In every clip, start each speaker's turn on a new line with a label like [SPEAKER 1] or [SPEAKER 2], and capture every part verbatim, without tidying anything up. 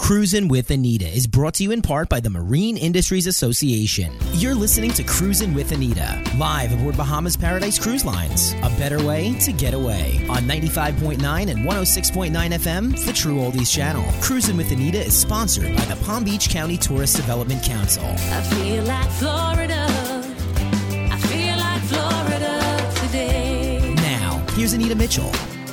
[SPEAKER 1] Cruisin' with Anita is brought to you in part by the Marine Industries Association. You're listening to Cruisin' with Anita, live aboard Bahamas Paradise Cruise Lines. A better way to get away. On ninety-five point nine and one oh six point nine F M, the True Oldies channel. Cruisin' with Anita is sponsored by the Palm Beach County Tourist Development Council.
[SPEAKER 2] I feel like Florida. I feel like Florida today.
[SPEAKER 1] Now, here's Anita Mitchell.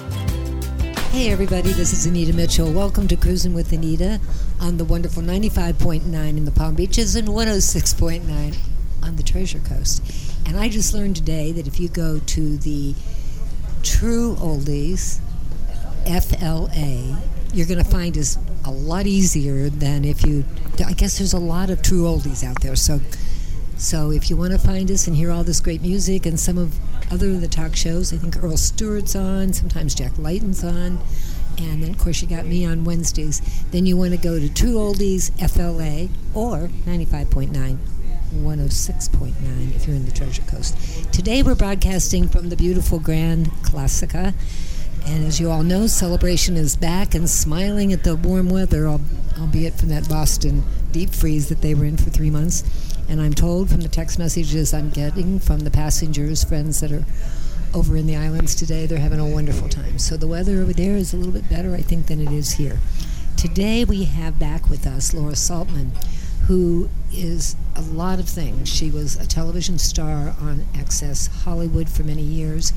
[SPEAKER 3] Hey everybody, this is Anita Mitchell. Welcome to Cruisin' with Anita on the wonderful ninety-five point nine in the Palm Beaches and one oh six point nine on the Treasure Coast. And I just learned today that if you go to the True Oldies F L A, you're going to find us a lot easier than if you, I guess there's a lot of True Oldies out there. So so if you want to find us and hear all this great music and some of other of the talk shows, I think Earl Stewart's on, sometimes Jack Layton's on, and then of course you got me on Wednesdays. Then you want to go to True Oldies F L A or ninety-five point nine, one oh six point nine if you're in the Treasure Coast. Today we're broadcasting from the beautiful Grand Classica, and as you all know, Celebration is back and smiling at the warm weather, albeit from that Boston deep freeze that they were in for three months. And I'm told from the text messages I'm getting from the passengers, friends that are over in the islands today, they're having a wonderful time. So the weather over there is a little bit better, I think, than it is here. Today we have back with us Laura Saltman, who is a lot of things. She was a television star on Access Hollywood for many years,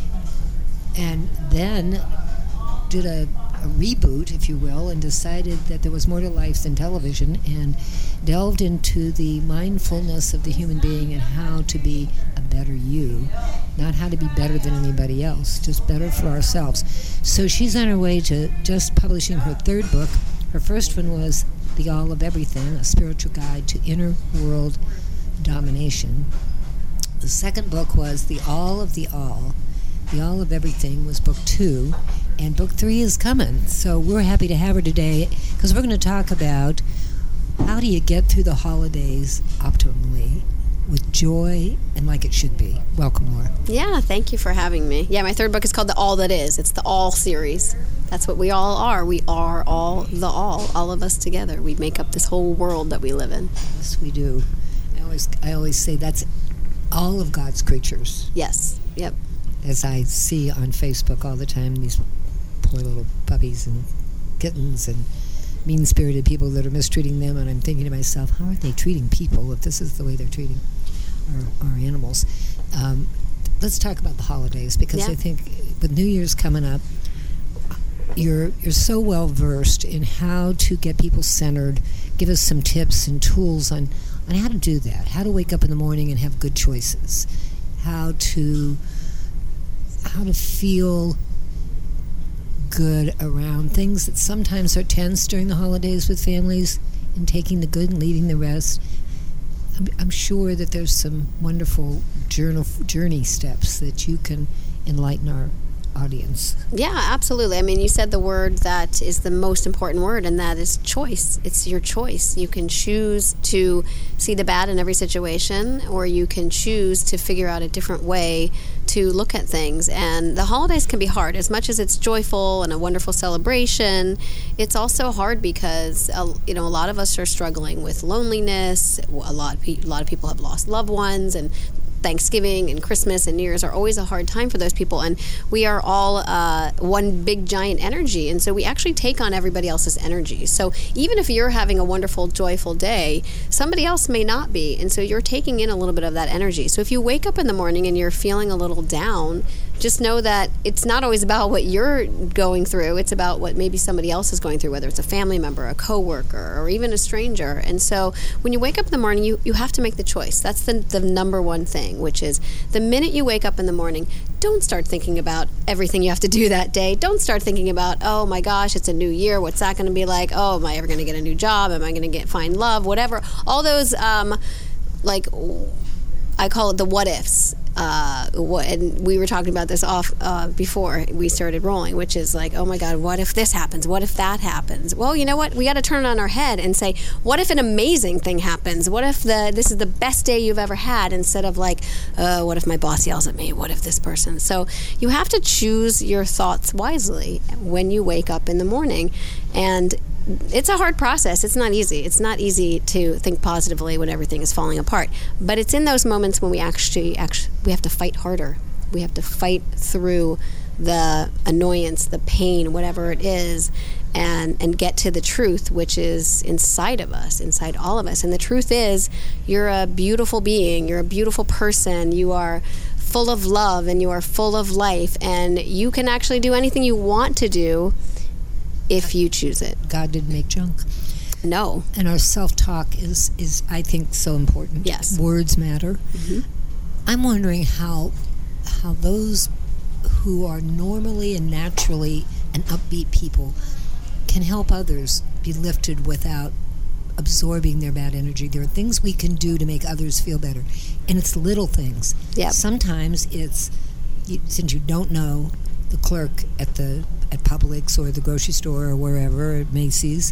[SPEAKER 3] and then did a, a reboot, if you will, and decided that there was more to life than television, and delved into the mindfulness of the human being and how to be a better you, not how to be better than anybody else, just better for ourselves. So she's on her way to just publishing her third book. Her first one was The All of Everything, a spiritual guide to inner world domination. The second book was The All of the All. The All of Everything was book two, and book three is coming. So we're happy to have her today because we're going to talk about how do you get through the holidays optimally with joy and like it should be. Welcome, Laura.
[SPEAKER 4] Yeah, thank you for having me. Yeah, my third book is called The All That Is. It's the All series. That's what we all are. We are all the all, all of us together. We make up this whole world that we live in.
[SPEAKER 3] Yes, we do. I always, I always say that's all of God's creatures.
[SPEAKER 4] Yes, yep.
[SPEAKER 3] As I see on Facebook all the time, these poor little puppies and kittens and mean-spirited people that are mistreating them, and I'm thinking to myself, how are they treating people if this is the way they're treating our, our animals? Um, let's talk about the holidays, because
[SPEAKER 4] yeah.
[SPEAKER 3] I think with New Year's coming up, you're you're so well versed in how to get people centered. Give us some tips and tools on, on how to do that, how to wake up in the morning and have good choices, how to how to feel good around things that sometimes are tense during the holidays with families, and taking the good and leaving the rest. I'm, I'm sure that there's some wonderful journal, journey steps that you can enlighten our audience.
[SPEAKER 4] Yeah, absolutely. I mean, you said the word that is the most important word, and that is choice. It's your choice. You can choose to see the bad in every situation, or you can choose to figure out a different way to look at things. And the holidays can be hard. As much as it's joyful and a wonderful celebration, it's also hard because uh, you know, a lot of us are struggling with loneliness. A lot of pe- a lot of people have lost loved ones, and Thanksgiving and Christmas and New Year's are always a hard time for those people, and we are all uh, one big giant energy, and so we actually take on everybody else's energy. So even if you're having a wonderful, joyful day, somebody else may not be, and so you're taking in a little bit of that energy. So if you wake up in the morning and you're feeling a little down, just know that it's not always about what you're going through. It's about what maybe somebody else is going through, whether it's a family member, a coworker, or even a stranger. And so when you wake up in the morning, you, you have to make the choice. That's the, the number one thing, which is the minute you wake up in the morning, don't start thinking about everything you have to do that day. Don't start thinking about, oh my gosh, it's a new year. What's that going to be like? Oh, am I ever going to get a new job? Am I going to get find love? Whatever. All those, um, like, I call it the what ifs. Uh, what, and we were talking about this off uh, before we started rolling, which is like, oh my God, what if this happens? What if that happens? Well, you know what? We got to turn it on our head and say, what if an amazing thing happens? What if the this is the best day you've ever had? Instead of like, uh, what if my boss yells at me? What if this person? So you have to choose your thoughts wisely when you wake up in the morning. And it's a hard process. It's not easy. It's not easy to think positively when everything is falling apart. But it's in those moments when we actually, actually we have to fight harder. We have to fight through the annoyance, the pain, whatever it is, and and get to the truth, which is inside of us, inside all of us. And the truth is, you're a beautiful being. You're a beautiful person. You are full of love, and you are full of life, and you can actually do anything you want to do if you choose it.
[SPEAKER 3] God didn't make junk.
[SPEAKER 4] No.
[SPEAKER 3] And our self-talk is, is I think, so important.
[SPEAKER 4] Yes.
[SPEAKER 3] Words matter.
[SPEAKER 4] Mm-hmm.
[SPEAKER 3] I'm wondering how how those who are normally and naturally an upbeat people can help others be lifted without absorbing their bad energy. There are things we can do to make others feel better, and it's little things.
[SPEAKER 4] Yep.
[SPEAKER 3] Sometimes it's, you, since you don't know the clerk at the at Publix or the grocery store or wherever, at Macy's,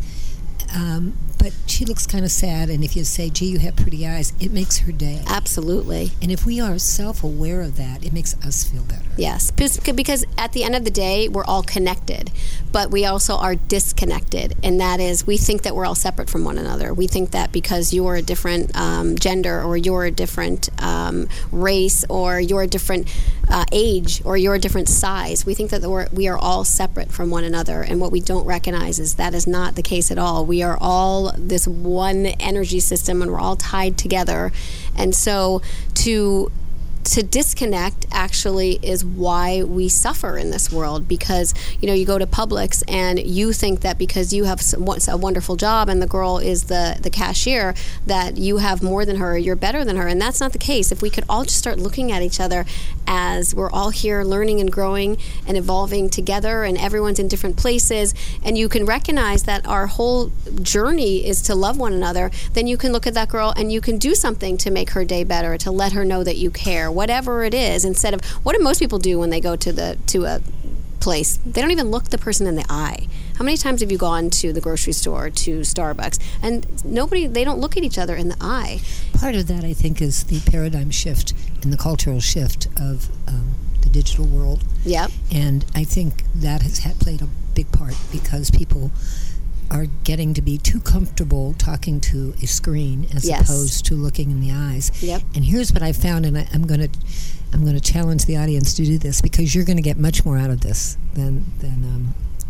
[SPEAKER 3] um, but she looks kind of sad, and if you say, gee, you have pretty eyes, it makes her day.
[SPEAKER 4] Absolutely.
[SPEAKER 3] And if we are self-aware of that, it makes us feel better.
[SPEAKER 4] Yes, because at the end of the day, we're all connected, but we also are disconnected, and that is, we think that we're all separate from one another. We think that because you're a different um, gender, or you're a different um, race, or you're a different uh, age, or you're a different size, we think that we're, we are all separate from one another, and what we don't recognize is that is not the case at all. We are all this one energy system, and we're all tied together, and so to to disconnect actually is why we suffer in this world, because you know, you go to Publix and you think that because you have a wonderful job and the girl is the the cashier, that you have more than her, you're better than her, and that's not the case. If we could all just start looking at each other as we're all here learning and growing and evolving together, and everyone's in different places, and you can recognize that our whole journey is to love one another, then you can look at that girl and you can do something to make her day better, to let her know that you care, whatever it is. Instead of, what do most people do when they go to the to a place? They don't even look the person in the eye. How many times have you gone to the grocery store, to Starbucks, and nobody, they don't look at each other in the eye?
[SPEAKER 3] Part of that, I think, is the paradigm shift and the cultural shift of um, the digital world.
[SPEAKER 4] Yep.
[SPEAKER 3] And I think that has had played a big part, because people are getting to be too comfortable talking to a screen as
[SPEAKER 4] Yes.
[SPEAKER 3] opposed to looking in the eyes.
[SPEAKER 4] Yep.
[SPEAKER 3] And here's what I found, and I, I'm going to I'm going to challenge the audience to do this, because you're going to get much more out of this than than um,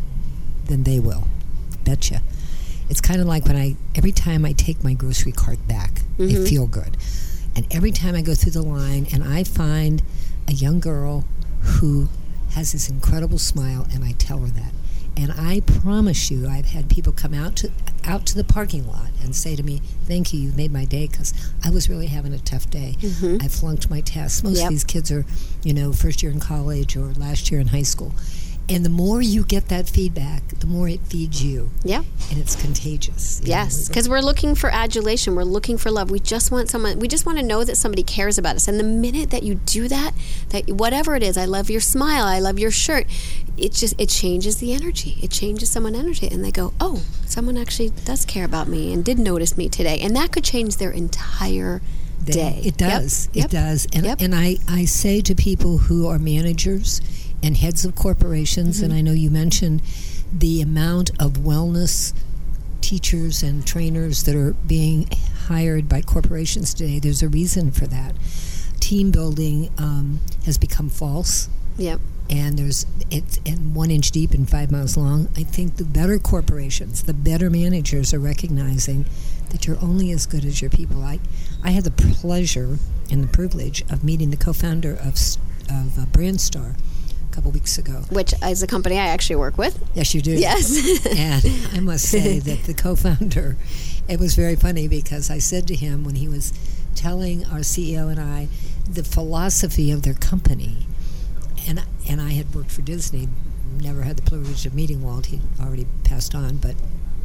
[SPEAKER 3] than they will. Betcha. It's kind of like when I every time I take my grocery cart back,
[SPEAKER 4] Mm-hmm.
[SPEAKER 3] I feel good. And every time I go through the line and I find a young girl who has this incredible smile, and I tell her that. And I promise you, I've had people come out to out to the parking lot and say to me, thank you, you've made my day, because I was really having a tough day.
[SPEAKER 4] Mm-hmm.
[SPEAKER 3] I flunked my tests. Most
[SPEAKER 4] Yep.
[SPEAKER 3] of these kids are, you know, first year in college or last year in high school. And the more you get that feedback, the more it feeds you.
[SPEAKER 4] Yeah.
[SPEAKER 3] And it's contagious. you
[SPEAKER 4] Yes,
[SPEAKER 3] know.
[SPEAKER 4] because we're looking for adulation. We're looking for love. We just want someone. We just want to know that somebody cares about us. And the minute that you do that, that whatever it is, I love your smile, I love your shirt, it just it changes the energy. It changes someone's energy, and they go, oh, someone actually does care about me and did notice me today, and that could change their entire day.
[SPEAKER 3] It does.
[SPEAKER 4] Yep.
[SPEAKER 3] It does. And
[SPEAKER 4] Yep.
[SPEAKER 3] and I, I say to people who are managers and heads of corporations,
[SPEAKER 4] Mm-hmm.
[SPEAKER 3] and I know you mentioned the amount of wellness teachers and trainers that are being hired by corporations today, there's a reason for that. Team building um, has become false.
[SPEAKER 4] Yep.
[SPEAKER 3] And there's it's and one inch deep and five miles long. I think the better corporations, the better managers are recognizing that you're only as good as your people. I, I had the pleasure and the privilege of meeting the co-founder of of uh, BrandStar a couple weeks ago.
[SPEAKER 4] Which is a company I actually work with.
[SPEAKER 3] Yes, you do.
[SPEAKER 4] Yes.
[SPEAKER 3] And I must say that the co-founder, it was very funny, because I said to him when he was telling our C E O and I the philosophy of their company, and and I had worked for Disney, never had the privilege of meeting Walt. He'd already passed on, but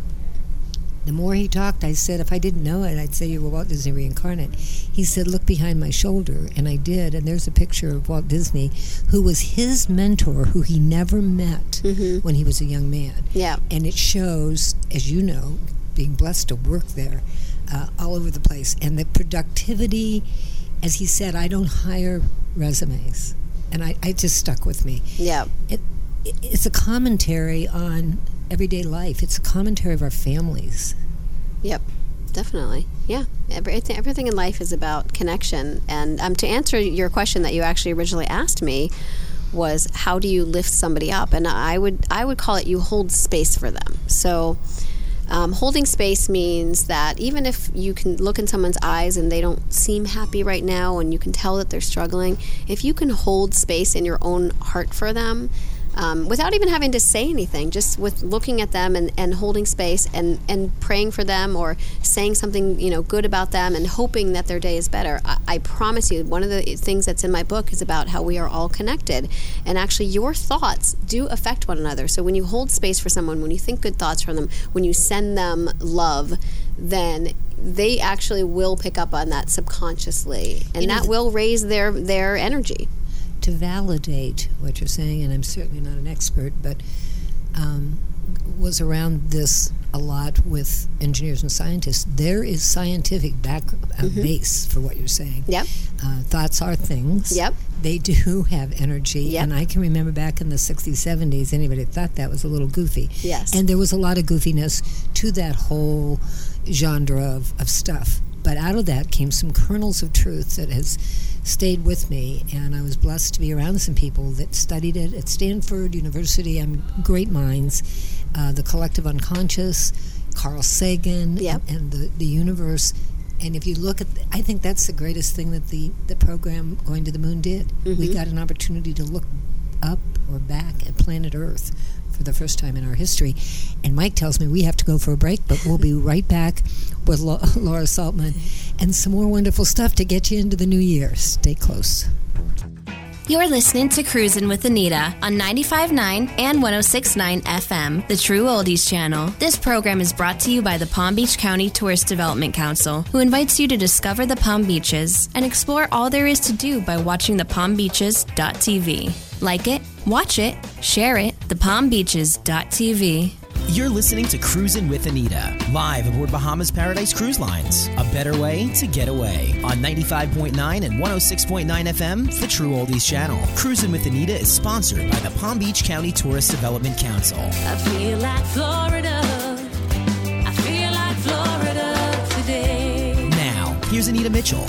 [SPEAKER 3] the more he talked, I said, if I didn't know it, I'd say you were Walt Disney reincarnate. He said, look behind my shoulder, and I did, and there's a picture of Walt Disney, who was his mentor, who he never met
[SPEAKER 4] Mm-hmm.
[SPEAKER 3] when he was a young man.
[SPEAKER 4] Yeah.
[SPEAKER 3] And it shows, as you know, being blessed to work there, uh, all over the place. And the productivity, as he said, I don't hire resumes. And I, I just stuck with me.
[SPEAKER 4] Yeah.
[SPEAKER 3] It, it's a commentary on everyday life. It's a commentary of our families.
[SPEAKER 4] Yep, definitely. Yeah, everything, everything in life is about connection. And um, to answer your question that you actually originally asked me was, how do you lift somebody up? And I would I would call it, you hold space for them. So um, holding space means that even if you can look in someone's eyes and they don't seem happy right now and you can tell that they're struggling, if you can hold space in your own heart for them, Um, without even having to say anything, just with looking at them and, and holding space and, and praying for them or saying something, you know, good about them and hoping that their day is better. I, I promise you, one of the things that's in my book is about how we are all connected. And actually, your thoughts do affect one another. So when you hold space for someone, when you think good thoughts from them, when you send them love, then they actually will pick up on that subconsciously. And
[SPEAKER 3] You know,
[SPEAKER 4] that will raise their, their energy.
[SPEAKER 3] To validate what you're saying, and I'm certainly not an expert, but um, was around this a lot with engineers and scientists. There is scientific back uh,
[SPEAKER 4] Mm-hmm.
[SPEAKER 3] base for what you're saying.
[SPEAKER 4] Yep.
[SPEAKER 3] Uh, thoughts are things.
[SPEAKER 4] Yep.
[SPEAKER 3] They do have energy.
[SPEAKER 4] Yep.
[SPEAKER 3] And I can remember back in the sixties, seventies, anybody thought that was a little goofy.
[SPEAKER 4] Yes.
[SPEAKER 3] And there was a lot of goofiness to that whole genre of, of stuff. But out of that came some kernels of truth that has stayed with me, and I was blessed to be around some people that studied it at Stanford University. I mean, great minds. Uh, the collective unconscious, Carl Sagan,
[SPEAKER 4] Yep.
[SPEAKER 3] and, and the, the universe. And if you look at, the, I think that's the greatest thing that the, the program Going to the Moon did.
[SPEAKER 4] Mm-hmm.
[SPEAKER 3] We got an opportunity to look up or back at planet Earth for the first time in our history. And Mike tells me we have to go for a break, but we'll be right back with Lo- Laura Saltman and some more wonderful stuff to get you into the new year. Stay close.
[SPEAKER 5] You're listening to Cruisin' with Anita on ninety-five point nine and one oh six point nine F M, the True Oldies channel. This program is brought to you by the Palm Beach County Tourist Development Council, who invites you to discover the Palm Beaches and explore all there is to do by watching the palm beaches dot t v. Like it, watch it, share it, the palm beaches dot t v.
[SPEAKER 1] You're listening to Cruisin' with Anita, live aboard Bahamas Paradise Cruise Lines. A better way to get away on ninety-five point nine and one oh six point nine F M, the True Oldies channel. Cruisin' with Anita is sponsored by the Palm Beach County Tourist Development Council.
[SPEAKER 2] I feel like Florida. I feel like Florida today.
[SPEAKER 1] Now, here's Anita Mitchell.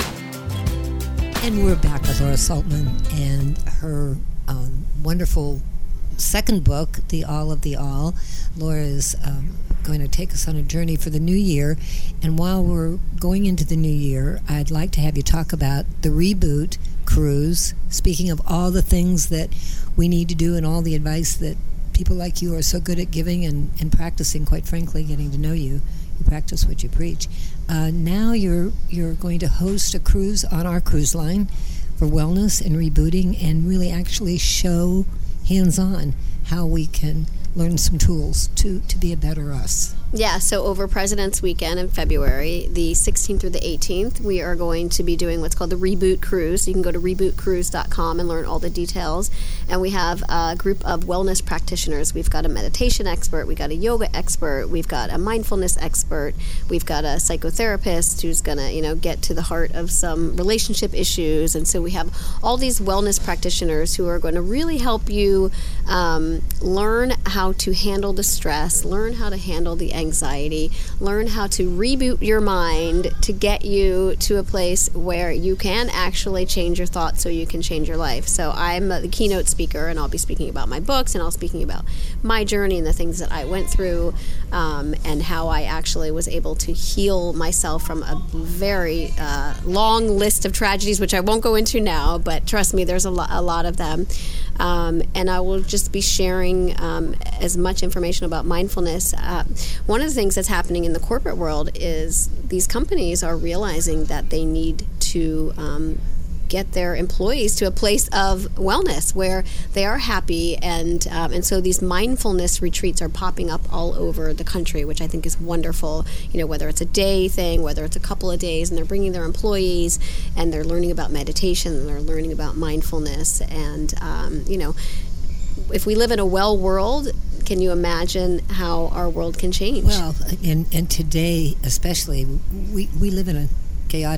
[SPEAKER 3] And we're back with Laura Saltman and her um, wonderful second book, The All of the All. Laura is um, going to take us on a journey for the new year. And while we're going into the new year, I'd like to have you talk about the Reboot Cruise. Speaking of all the things that we need to do and all the advice that people like you are so good at giving and, and practicing, quite frankly, getting to know you. You practice what you preach. Uh, now you're you're going to host a cruise on our cruise line for wellness and rebooting, and really actually show hands-on how we can learn some tools to, to be a better us.
[SPEAKER 4] Yeah, so over President's Weekend in February, the sixteenth through the eighteenth, we are going to be doing what's called the Reboot Cruise. You can go to reboot cruise dot com and learn all the details. And we have a group of wellness practitioners. We've got a meditation expert, we've got a yoga expert, we've got a mindfulness expert, we've got a psychotherapist who's going to, you know, get to the heart of some relationship issues. And so we have all these wellness practitioners who are going to really help you um, learn how to handle the stress, learn how to handle the anxiety, learn how to reboot your mind to get you to a place where you can actually change your thoughts so you can change your life. So I'm the keynote speaker, and I'll be speaking about my books, and I'll be speaking about my journey and the things that I went through, um, and how I actually was able to heal myself from a very uh, long list of tragedies, which I won't go into now, but trust me, there's a, lo- a lot of them. Um, and I will just be sharing um, as much information about mindfulness. Uh, one of the things that's happening in the corporate world is these companies are realizing that they need to um, get their employees to a place of wellness where they are happy, and um, and so these mindfulness retreats are popping up all over the country, which I think is wonderful. You know, whether it's a day thing, whether it's a couple of days, and they're bringing their employees, and they're learning about meditation, and they're learning about mindfulness, and um, you know, if we live in a well world, can you imagine how our world can change?
[SPEAKER 3] Well, and, and today especially, we, we live in a chaotic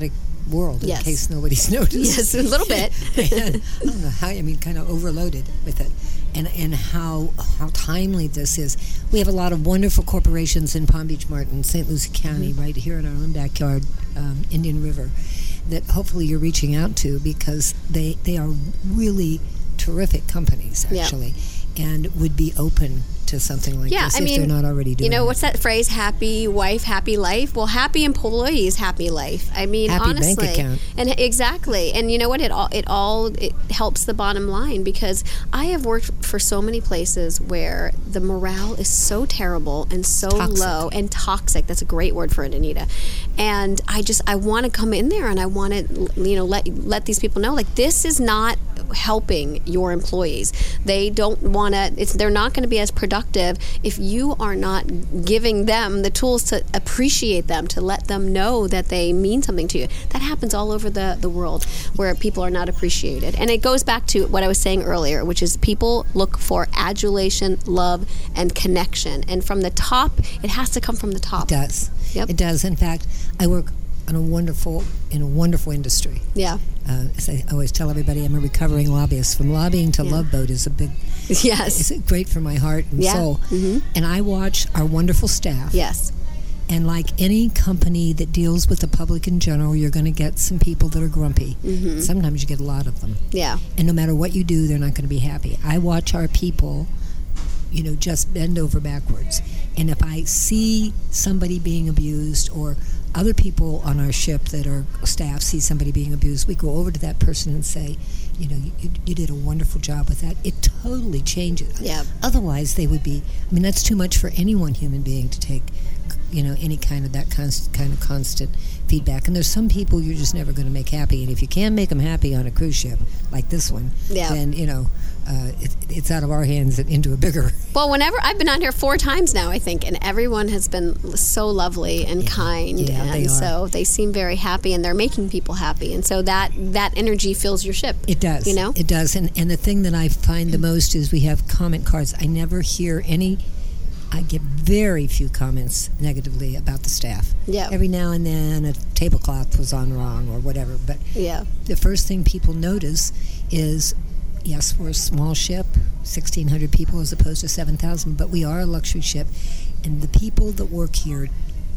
[SPEAKER 3] world, in
[SPEAKER 4] Yes.
[SPEAKER 3] case nobody's noticed.
[SPEAKER 4] Yes, a little bit.
[SPEAKER 3] And I don't know how, I mean, kind of overloaded with it. And and how how timely this is. We have a lot of wonderful corporations in Palm Beach, Martin, Saint Lucie County,
[SPEAKER 4] Mm-hmm.
[SPEAKER 3] right here in our own backyard, um, Indian River, that hopefully you're reaching out to, because they, they are really terrific companies,
[SPEAKER 4] Yeah.
[SPEAKER 3] actually, and would be open to something like
[SPEAKER 4] Yeah,
[SPEAKER 3] this
[SPEAKER 4] I
[SPEAKER 3] if
[SPEAKER 4] mean,
[SPEAKER 3] they're not already doing
[SPEAKER 4] you know,
[SPEAKER 3] it.
[SPEAKER 4] what's that phrase? Happy wife, happy life. Well, happy employees, happy life. I mean,
[SPEAKER 3] Happy bank
[SPEAKER 4] honestly,
[SPEAKER 3] account.
[SPEAKER 4] and exactly. And you know what? It all it all it helps the bottom line, because I have worked for so many places where the morale is so terrible and so
[SPEAKER 3] Toxic.
[SPEAKER 4] low and toxic. That's a great word for it, Anita. And I just I want to come in there and I want to you know let let these people know, like, this is not helping your employees. They don't want to, it's they're not going to be as productive if you are not giving them the tools to appreciate them, to let them know that they mean something to you. That happens all over the, the world, where people are not appreciated. And it goes back to what I was saying earlier, which is people look for adulation, love, and connection. And from the top, it has to come from the top.
[SPEAKER 3] It does.
[SPEAKER 4] Yep.
[SPEAKER 3] It does. In fact, I work on a wonderful, in a wonderful industry.
[SPEAKER 4] Yeah.
[SPEAKER 3] Uh, as I always tell everybody, I'm a recovering lobbyist. From lobbying to
[SPEAKER 4] Yeah.
[SPEAKER 3] Love Boat is a big,
[SPEAKER 4] Yes.
[SPEAKER 3] it's great for my heart and
[SPEAKER 4] Yeah.
[SPEAKER 3] soul.
[SPEAKER 4] Mhm.
[SPEAKER 3] And I watch our wonderful staff.
[SPEAKER 4] Yes.
[SPEAKER 3] And like any company that deals with the public in general, you're going to get some people that are grumpy.
[SPEAKER 4] Mm-hmm.
[SPEAKER 3] Sometimes you get a lot of them.
[SPEAKER 4] Yeah.
[SPEAKER 3] And no matter what you do, they're not going to be happy. I watch our people, you know, just bend over backwards. And if I see somebody being abused, or other people on our ship that are staff see somebody being abused, we go over to that person and say, you know, you, you did a wonderful job with that. It totally changes.
[SPEAKER 4] Yeah.
[SPEAKER 3] Otherwise, they would be, I mean, that's too much for any one human being to take, you know, any kind of that const, kind of constant feedback. And there's some people you're just never going to make happy. And if you can make them happy on a cruise ship like this one,
[SPEAKER 4] Yeah.
[SPEAKER 3] then, you know, uh, it, it's out of our hands and into a bigger.
[SPEAKER 4] Well, whenever I've been on here four times now, I think, and everyone has been so lovely and kind,
[SPEAKER 3] Yeah,
[SPEAKER 4] and
[SPEAKER 3] they are.
[SPEAKER 4] so they seem very happy, and they're making people happy, and so that that energy fills your ship.
[SPEAKER 3] It does.
[SPEAKER 4] You know?
[SPEAKER 3] It does. And, and the thing that I find the most is we have comment cards. I never hear any, I get very few comments negatively about the staff.
[SPEAKER 4] Yeah.
[SPEAKER 3] Every now and then a tablecloth was on wrong or whatever. But
[SPEAKER 4] Yeah.
[SPEAKER 3] the first thing people notice is, yes, we're a small ship, sixteen hundred people as opposed to seven thousand, but we are a luxury ship. And the people that work here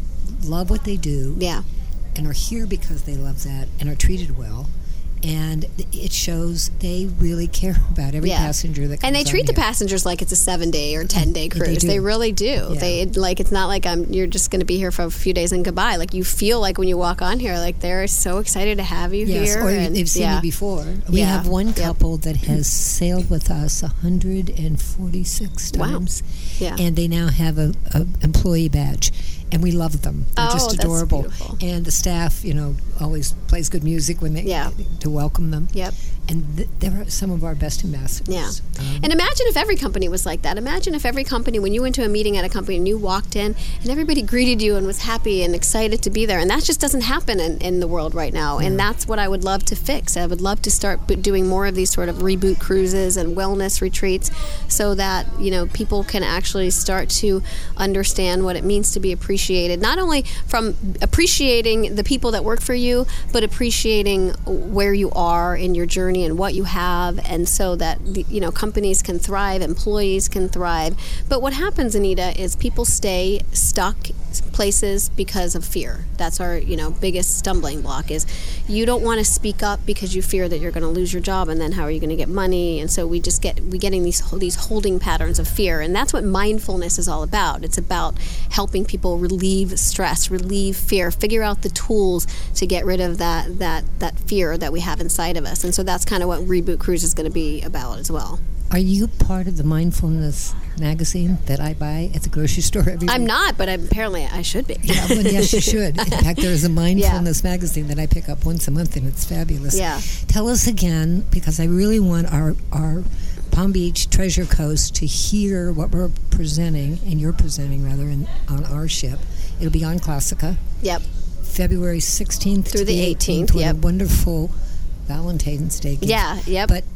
[SPEAKER 3] love what they do.
[SPEAKER 4] Yeah.
[SPEAKER 3] And are here because they love that and are treated well. And it shows they really care about every
[SPEAKER 4] Yeah.
[SPEAKER 3] passenger that comes
[SPEAKER 4] And they
[SPEAKER 3] on
[SPEAKER 4] treat the
[SPEAKER 3] here.
[SPEAKER 4] passengers like it's a seven-day or ten-day
[SPEAKER 3] Yeah, they
[SPEAKER 4] cruise.
[SPEAKER 3] do.
[SPEAKER 4] They really do.
[SPEAKER 3] Yeah.
[SPEAKER 4] They like it's not like I'm. You're just going to be here for a few days and goodbye. Like you feel like when you walk on here, like they're so excited to have you
[SPEAKER 3] Yes,
[SPEAKER 4] here.
[SPEAKER 3] or
[SPEAKER 4] and,
[SPEAKER 3] they've seen
[SPEAKER 4] yeah.
[SPEAKER 3] you before. We
[SPEAKER 4] Yeah.
[SPEAKER 3] have one
[SPEAKER 4] Yep.
[SPEAKER 3] couple that has sailed with us one hundred forty-six
[SPEAKER 4] Wow.
[SPEAKER 3] times.
[SPEAKER 4] Yeah.
[SPEAKER 3] And they now have a, a employee badge. And we love them. They're
[SPEAKER 4] Oh,
[SPEAKER 3] just
[SPEAKER 4] that's
[SPEAKER 3] adorable.
[SPEAKER 4] beautiful.
[SPEAKER 3] And the staff, you know, always plays good music when they
[SPEAKER 4] Yeah.
[SPEAKER 3] to welcome them.
[SPEAKER 4] Yep.
[SPEAKER 3] And th- they're some of our best ambassadors.
[SPEAKER 4] Yeah.
[SPEAKER 3] Um,
[SPEAKER 4] And imagine if every company was like that. Imagine if every company, when you went to a meeting at a company and you walked in and everybody greeted you and was happy and excited to be there. And that just doesn't happen in, in the world right now. And that's what I would love to fix. I would love to start b- doing more of these sort of reboot cruises and wellness retreats so that, you know, people can actually start to understand what it means to be appreciated. Not only from appreciating the people that work for you, but appreciating where you are in your journey and what you have, and so that the, you know companies can thrive, employees can thrive. But what happens, Anita, is people stay stuck places because of fear. That's our you know biggest stumbling block. Is you don't want to speak up because you fear that you're going to lose your job, and then how are you going to get money? And so we just get we getting these these holding patterns of fear, and that's what mindfulness is all about. It's about helping people relieve stress, relieve fear, figure out the tools to get rid of that that that fear that we have inside of us. And so that's kind of what Reboot Cruise is going to be about as well.
[SPEAKER 3] Are you part of the mindfulness magazine that I buy at the grocery store every
[SPEAKER 4] I'm
[SPEAKER 3] week?
[SPEAKER 4] not, but I'm, apparently I should be.
[SPEAKER 3] Yeah, well, yes, you should. In fact, there is a mindfulness magazine that I pick up once a month, and it's fabulous.
[SPEAKER 4] Yeah.
[SPEAKER 3] Tell us again, because I really want our our Palm Beach Treasure Coast to hear what we're presenting, and you're presenting rather, in, on our ship. It'll be on Classica,
[SPEAKER 4] Yep.
[SPEAKER 3] February sixteenth
[SPEAKER 4] Through
[SPEAKER 3] to
[SPEAKER 4] the
[SPEAKER 3] the
[SPEAKER 4] eighteenth,
[SPEAKER 3] with
[SPEAKER 4] yep.
[SPEAKER 3] a wonderful Valentine's Day gift.
[SPEAKER 4] Yeah, yep.
[SPEAKER 3] But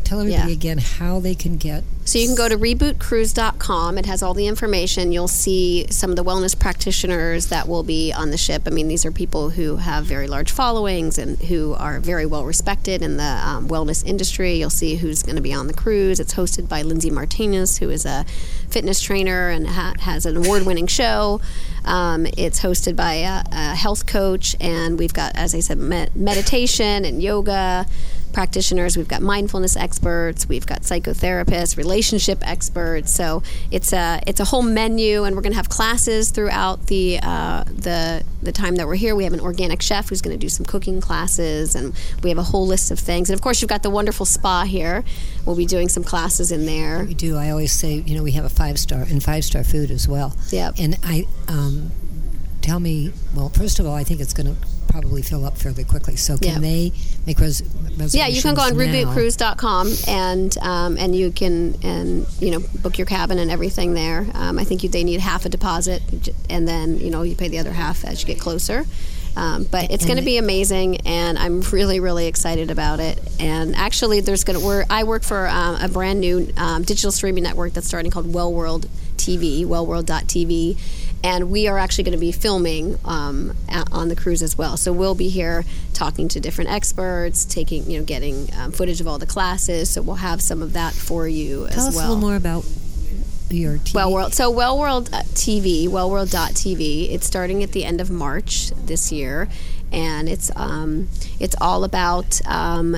[SPEAKER 3] tell everybody
[SPEAKER 4] Yeah.
[SPEAKER 3] again how they can get.
[SPEAKER 4] So you can go to reboot cruise dot com. It has all the information. You'll see some of the wellness practitioners that will be on the ship. I mean, these are people who have very large followings and who are very well respected in the um, wellness industry. You'll see who's going to be on the cruise. It's hosted by Lindsay Martinez, who is a fitness trainer and ha- has an award-winning show. Um, it's hosted by a, a health coach, and we've got, as I said, med- meditation and yoga practitioners. We've got mindfulness experts. We've got psychotherapists, relationship experts. So it's a it's a whole menu, and we're going to have classes throughout the uh, the the time that we're here. We have an organic chef who's going to do some cooking classes, and we have a whole list of things. And of course, you've got the wonderful spa here. We'll be doing some classes in there.
[SPEAKER 3] We do. I always say, you know, we have a five star and five star food as well.
[SPEAKER 4] Yep.
[SPEAKER 3] And I um, tell me, well, first of all, I think it's going to probably fill up fairly quickly. So can
[SPEAKER 4] Yeah.
[SPEAKER 3] they make res- reservations?
[SPEAKER 4] Yeah, you can go on
[SPEAKER 3] now?
[SPEAKER 4] reboot cruise dot com and um, and you can and you know book your cabin and everything there. Um, I think you, they need half a deposit, and then you know you pay the other half as you get closer. Um, but it's going to be amazing, and I'm really, really excited about it. And actually, there's going to we're I work for um, a brand new um, digital streaming network that's starting called Well World T V, well world dot t v. And we are actually going to be filming um, a- on the cruise as well. So we'll be here talking to different experts, taking, you know, getting um, footage of all the classes. So we'll have some of that for you
[SPEAKER 3] Tell
[SPEAKER 4] as
[SPEAKER 3] us
[SPEAKER 4] well.
[SPEAKER 3] a little more about your T V.
[SPEAKER 4] Well World. So Well World T V, well world dot t v. It's starting at the end of March this year, and it's um, it's all about um,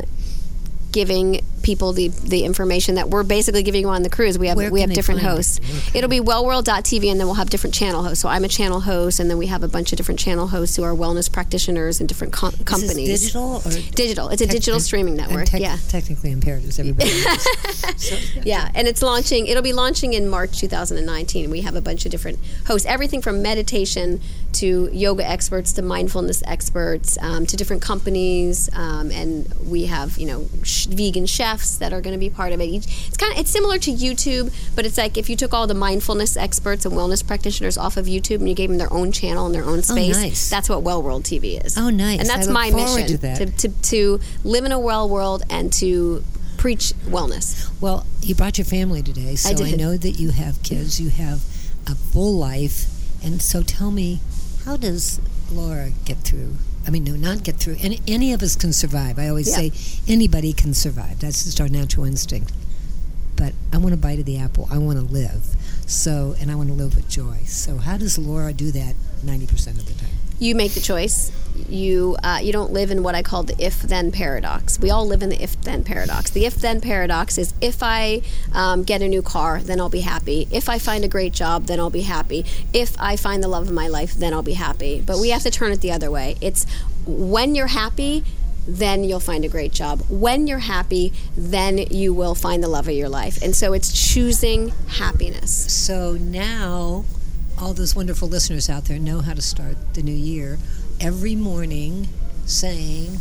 [SPEAKER 4] giving people the, the information that we're basically giving you on the cruise. We have
[SPEAKER 3] Where
[SPEAKER 4] we
[SPEAKER 3] can
[SPEAKER 4] have
[SPEAKER 3] they
[SPEAKER 4] different
[SPEAKER 3] find it?
[SPEAKER 4] hosts.
[SPEAKER 3] Where can
[SPEAKER 4] It'll be well world dot t v, and then we'll have different channel hosts. So I'm a channel host, and then we have a bunch of different channel hosts who are wellness practitioners in different com- companies.
[SPEAKER 3] Is this digital or
[SPEAKER 4] Digital. It's a
[SPEAKER 3] tech-
[SPEAKER 4] digital streaming
[SPEAKER 3] I'm
[SPEAKER 4] network.
[SPEAKER 3] tech-
[SPEAKER 4] yeah.
[SPEAKER 3] Technically impaired, as everybody knows. So,
[SPEAKER 4] Yeah, and it's launching. It'll be launching in March two thousand nineteen. We have a bunch of different hosts, everything from meditation to yoga experts to mindfulness experts um, to different companies, um, and we have you know sh- vegan chefs that are going to be part of it. Each, it's kind of it's similar to YouTube, but it's like if you took all the mindfulness experts and wellness practitioners off of YouTube and you gave them their own channel and their own space.
[SPEAKER 3] nice.
[SPEAKER 4] That's what Well World T V is.
[SPEAKER 3] Oh, nice.
[SPEAKER 4] And that's
[SPEAKER 3] I look
[SPEAKER 4] my
[SPEAKER 3] forward
[SPEAKER 4] mission
[SPEAKER 3] to that.
[SPEAKER 4] to, to to live in a well world and to preach wellness.
[SPEAKER 3] Well, you brought your family today, so
[SPEAKER 4] I did.
[SPEAKER 3] know that you have kids. You have a full life, and so tell me, how does Laura get through? I mean, no, not get through. Any, any of us can survive. I always
[SPEAKER 4] Yeah.
[SPEAKER 3] say anybody can survive. That's just our natural instinct. But I want to bite of the apple. I want to live. So, and I want to live with joy. So, how does Laura do that ninety percent of the time?
[SPEAKER 4] You make the choice. You uh, you don't live in what I call the if-then paradox. We all live in the if-then paradox. The if-then paradox is if I um, get a new car, then I'll be happy. If I find a great job, then I'll be happy. If I find the love of my life, then I'll be happy. But we have to turn it the other way. It's when you're happy, then you'll find a great job. When you're happy, then you will find the love of your life. And so it's choosing happiness.
[SPEAKER 3] So now, all those wonderful listeners out there know how to start the new year every morning saying,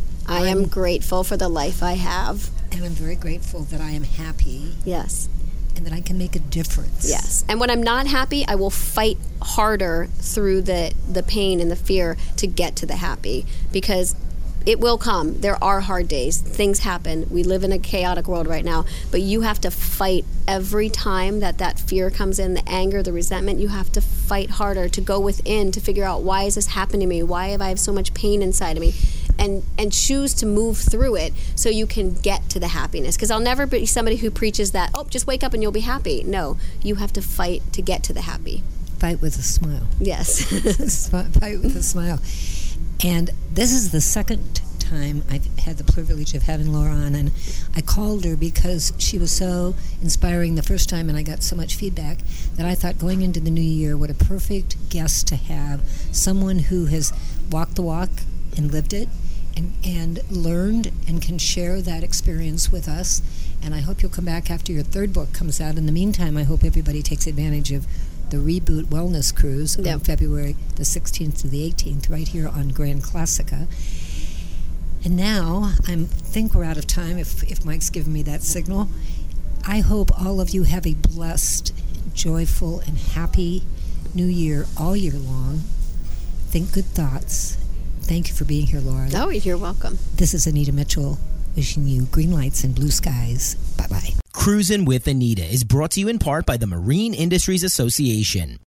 [SPEAKER 4] I am grateful for the life I have.
[SPEAKER 3] and I'm very grateful that I am happy
[SPEAKER 4] Yes.
[SPEAKER 3] and that I can make a difference.
[SPEAKER 4] Yes. And when I'm not happy, I will fight harder through the, the pain and the fear to get to the happy, because it will come. There are hard days. Things happen. We live in a chaotic world right now, but you have to fight every time that that fear comes in, the anger, the resentment. You have to fight harder to go within to figure out, why is this happening to me? Why have I have so much pain inside of me? And and choose to move through it so you can get to the happiness. Because I'll never be somebody who preaches that, oh, just wake up and you'll be happy. No, you have to fight to get to the happy.
[SPEAKER 3] Fight with a smile.
[SPEAKER 4] Yes.
[SPEAKER 3] Fight with a smile. And this is the second time I've had the privilege of having Laura on, and I called her because she was so inspiring the first time, and I got so much feedback that I thought, going into the new year, what a perfect guest to have, someone who has walked the walk and lived it and, and learned and can share that experience with us. And I hope you'll come back after your third book comes out. In the meantime, I hope everybody takes advantage of the Reboot Wellness Cruise
[SPEAKER 4] Yep.
[SPEAKER 3] on February the sixteenth to the eighteenth right here on Grand Classica. And now, I think we're out of time, if, if Mike's given me that signal. I hope all of you have a blessed, joyful, and happy new year all year long. Think good thoughts. Thank you for being here, Laura.
[SPEAKER 4] Oh, you're welcome.
[SPEAKER 3] This is Anita Mitchell Wishing you green lights and blue skies. Bye-bye.
[SPEAKER 1] Cruisin' with Anita is brought to you in part by the Marine Industries Association.